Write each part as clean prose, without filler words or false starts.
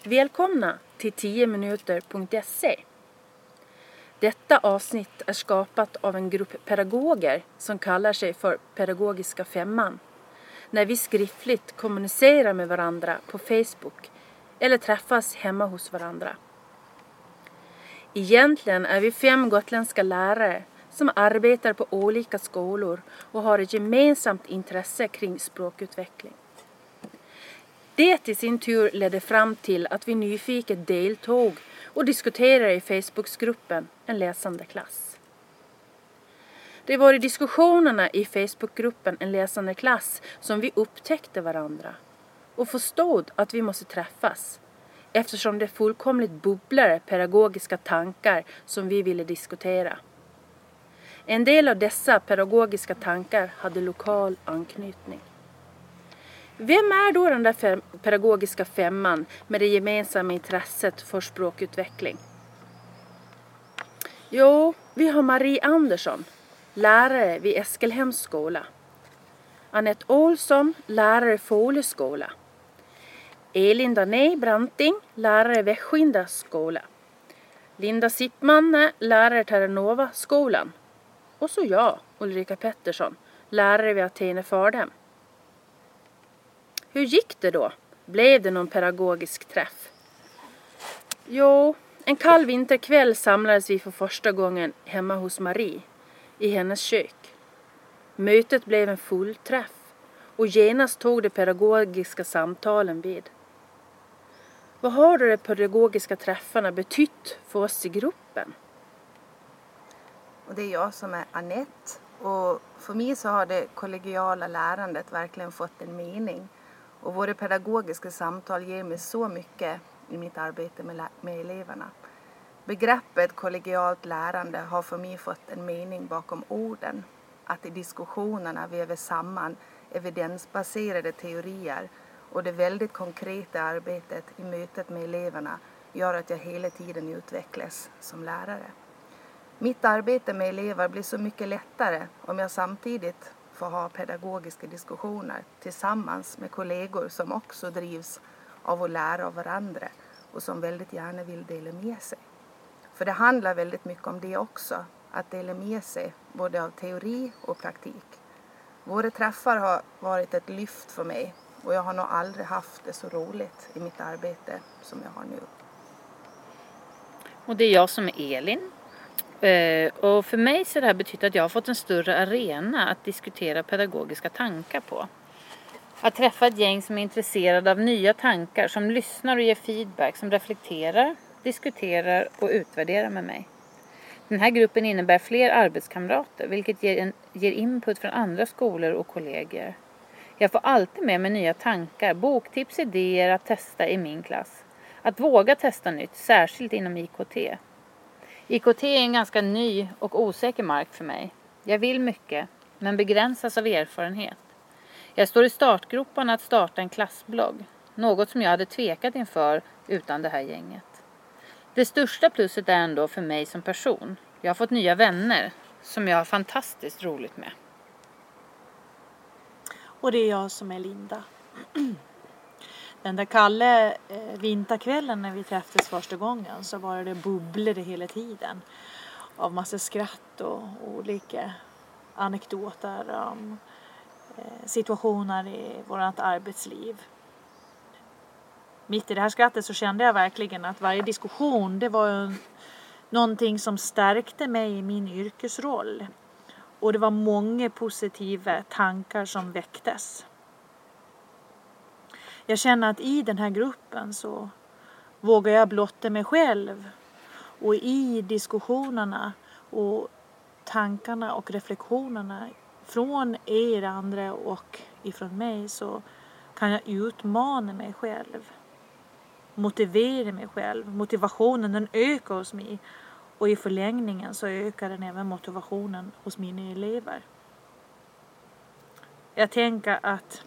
Välkomna till 10minuter.se. Detta avsnitt är skapat av en grupp pedagoger som kallar sig för Pedagogiska femman. När vi skriftligt kommunicerar med varandra på Facebook eller träffas hemma hos varandra. Egentligen är vi 5 gotländska lärare som arbetar på olika skolor och har ett gemensamt intresse kring språkutveckling. Det i sin tur ledde fram till att vi nyfiket deltog och diskuterade i Facebookgruppen En läsande klass. Det var i diskussionerna i Facebookgruppen En läsande klass som vi upptäckte varandra och förstod att vi måste träffas eftersom det fullkomligt bubblade pedagogiska tankar som vi ville diskutera. En del av dessa pedagogiska tankar hade lokal anknytning. Vem är då den där pedagogiska femman med det gemensamma intresset för språkutveckling? Jo, vi har Marie Andersson, lärare vid Eskelhems skola. Anette Olsson, lärare Fåle skola. Elin Daney Branting, lärare Västskynda skola. Linda Sippmanne, lärare Terranova skolan. Och så jag, Ulrika Pettersson, lärare vid Athene Fardhem. Hur gick det då? Blev det någon pedagogisk träff? Jo, en kall vinterkväll samlades vi för första gången hemma hos Marie, i hennes kök. Mötet blev en fullträff och genast tog de pedagogiska samtalen vid. Vad har de pedagogiska träffarna betytt för oss i gruppen? Och det är jag som är Anette, och för mig så har det kollegiala lärandet verkligen fått en mening. Och våra pedagogiska samtal ger mig så mycket i mitt arbete med eleverna. Begreppet kollegialt lärande har för mig fått en mening bakom orden. Att i diskussionerna väver samman evidensbaserade teorier och det väldigt konkreta arbetet i mötet med eleverna gör att jag hela tiden utvecklas som lärare. Mitt arbete med elever blir så mycket lättare om jag samtidigt får ha pedagogiska diskussioner tillsammans med kollegor som också drivs av att lära av varandra och som väldigt gärna vill dela med sig. För det handlar väldigt mycket om det också, att dela med sig både av teori och praktik. Våra träffar har varit ett lyft för mig och jag har nog aldrig haft det så roligt i mitt arbete som jag har nu. Och det är jag som är Elin. Och för mig så har det här betytt att jag har fått en större arena att diskutera pedagogiska tankar på. Att träffa ett gäng som är intresserade av nya tankar, som lyssnar och ger feedback, som reflekterar, diskuterar och utvärderar med mig. Den här gruppen innebär fler arbetskamrater, vilket ger input från andra skolor och kollegor. Jag får alltid med mig nya tankar, boktips, idéer att testa i min klass. Att våga testa nytt, särskilt inom IKT. IKT är en ganska ny och osäker mark för mig. Jag vill mycket, men begränsas av erfarenhet. Jag står i startgroparna att starta en klassblogg. Något som jag hade tvekat inför utan det här gänget. Det största plusset är ändå för mig som person. Jag har fått nya vänner som jag har fantastiskt roligt med. Och det är jag som är Linda. Den där kalla vinterkvällen när vi träffades första gången så var det bubblade hela tiden. Av massa skratt och olika anekdoter om situationer i vårt arbetsliv. Mitt i det här skrattet så kände jag verkligen att varje diskussion det var någonting som stärkte mig i min yrkesroll. Och det var många positiva tankar som väcktes. Jag känner att i den här gruppen så vågar jag blotta mig själv. Och i diskussionerna och tankarna och reflektionerna från er andra och ifrån mig så kan jag utmana mig själv. Motivera mig själv. Motivationen den ökar hos mig. Och i förlängningen så ökar den även motivationen hos mina elever. Jag tänker att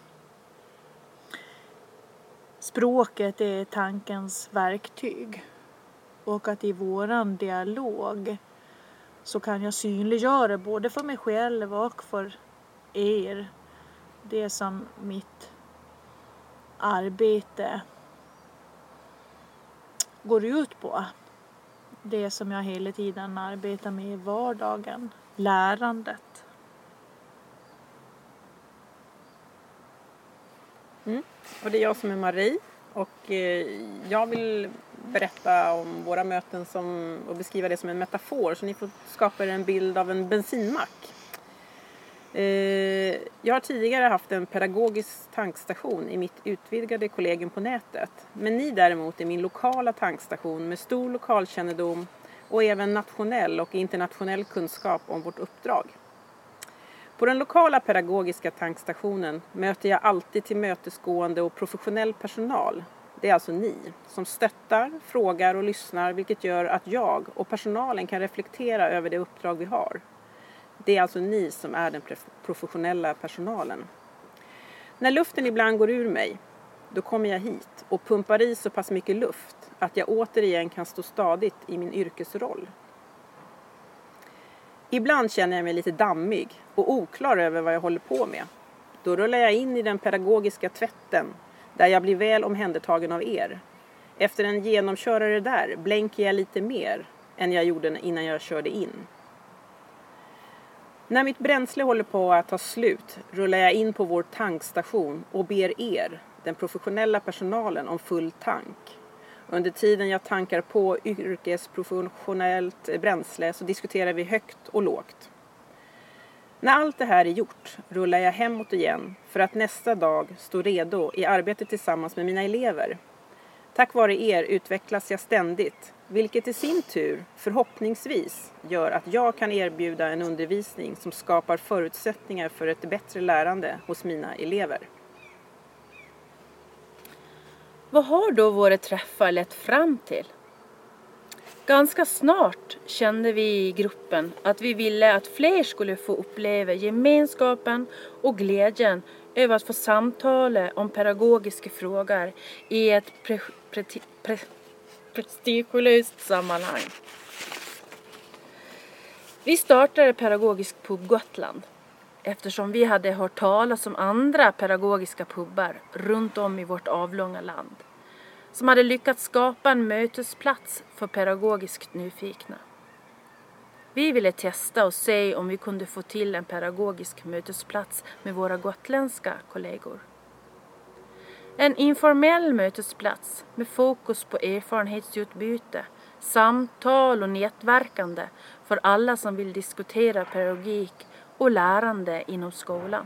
språket är tankens verktyg. Och att i våran dialog så kan jag synliggöra både för mig själv och för er det som mitt arbete går ut på. Det som jag hela tiden arbetar med i vardagen. Lärandet. Och det är jag som är Marie och jag vill berätta om våra möten och beskriva det som en metafor så ni får skapa er en bild av en bensinmack. Jag har tidigare haft en pedagogisk tankstation i mitt utvidgade kollegium på nätet. Men ni däremot är min lokala tankstation med stor lokalkännedom och även nationell och internationell kunskap om vårt uppdrag. På den lokala pedagogiska tankstationen möter jag alltid tillmötesgående och professionell personal. Det är alltså ni som stöttar, frågar och lyssnar, vilket gör att jag och personalen kan reflektera över det uppdrag vi har. Det är alltså ni som är den professionella personalen. När luften ibland går ur mig, då kommer jag hit och pumpar i så pass mycket luft att jag återigen kan stå stadigt i min yrkesroll. Ibland känner jag mig lite dammig och oklar över vad jag håller på med. Då rullar jag in i den pedagogiska tvätten där jag blir väl omhändertagen av er. Efter en genomkörare där blänker jag lite mer än jag gjorde innan jag körde in. När mitt bränsle håller på att ta slut rullar jag in på vår tankstation och ber er, den professionella personalen, om full tank. Under tiden jag tankar på yrkesprofessionellt bränsle så diskuterar vi högt och lågt. När allt det här är gjort rullar jag hemåt igen för att nästa dag stå redo i arbetet tillsammans med mina elever. Tack vare er utvecklas jag ständigt, vilket i sin tur förhoppningsvis gör att jag kan erbjuda en undervisning som skapar förutsättningar för ett bättre lärande hos mina elever. Vad har då våra träffar lett fram till? Ganska snart kände vi i gruppen att vi ville att fler skulle få uppleva gemenskapen och glädjen över att få samtala om pedagogiska frågor i ett prestigelöst sammanhang. Vi startade Pedagogisk pub Gotland eftersom vi hade hört talas om andra pedagogiska pubbar runt om i vårt avlånga land som hade lyckats skapa en mötesplats för pedagogiskt nyfikna. Vi ville testa och se om vi kunde få till en pedagogisk mötesplats med våra gotländska kollegor. En informell mötesplats med fokus på erfarenhetsutbyte, samtal och nätverkande för alla som vill diskutera pedagogik och lärande inom skolan.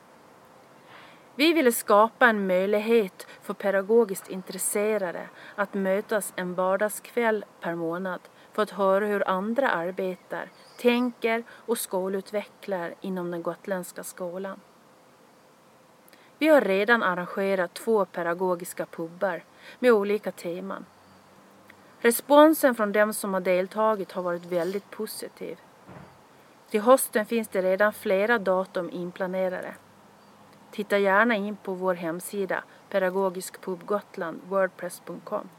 Vi ville skapa en möjlighet för pedagogiskt intresserade att mötas en vardagskväll per månad för att höra hur andra arbetar, tänker och skolutvecklar inom den gotländska skolan. Vi har redan arrangerat 2 pedagogiska pubbar med olika teman. Responsen från dem som har deltagit har varit väldigt positiv. Till hösten finns det redan flera datum inplanerade. Titta gärna in på vår hemsida pedagogiskpubgotland.wordpress.com.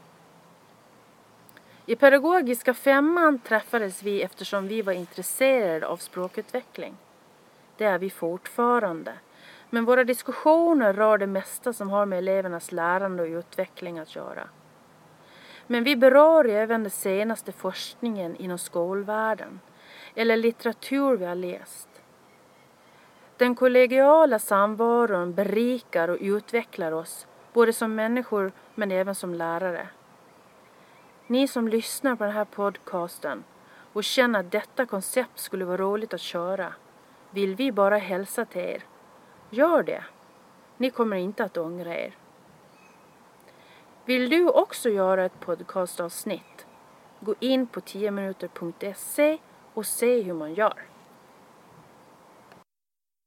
I pedagogiska 5:an träffades vi eftersom vi var intresserade av språkutveckling. Det är vi fortfarande. Men våra diskussioner rör det mesta som har med elevernas lärande och utveckling att göra. Men vi berör även den senaste forskningen inom skolvärlden eller litteratur vi har läst. Den kollegiala samvaron berikar och utvecklar oss både som människor men även som lärare. Ni som lyssnar på den här podcasten och känner att detta koncept skulle vara roligt att köra vill vi bara hälsa till er. Gör det. Ni kommer inte att ångra er. Vill du också göra ett podcastavsnitt? Gå in på 10minuter.se och se hur man gör.